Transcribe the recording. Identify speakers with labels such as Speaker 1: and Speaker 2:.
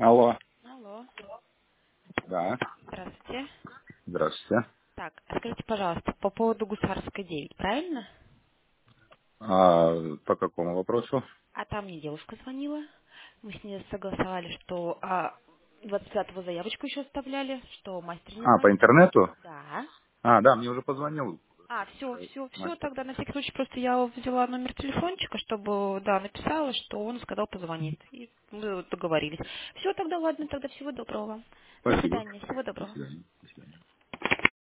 Speaker 1: Алло.
Speaker 2: Алло,
Speaker 1: Да.
Speaker 2: здравствуйте.
Speaker 1: Здравствуйте.
Speaker 2: Так, а скажите, пожалуйста, по поводу Гусарской 9, правильно?
Speaker 1: По какому вопросу?
Speaker 2: А там мне девушка звонила. Мы с ней согласовали, что 25-го заявочку еще оставляли, что мастер не
Speaker 1: По
Speaker 2: звонит.
Speaker 1: интернету?
Speaker 2: Да.
Speaker 1: Да, мне уже позвонил
Speaker 2: Все,
Speaker 1: мастер.
Speaker 2: тогда на всякий случай просто я взяла номер телефончика, чтобы, да, написала, что он сказал позвонит. И мы вот договорились. Все, тогда ладно, тогда всего доброго вам. До
Speaker 1: Спасибо.
Speaker 2: свидания, всего
Speaker 1: До
Speaker 2: доброго.
Speaker 1: свидания. До свидания.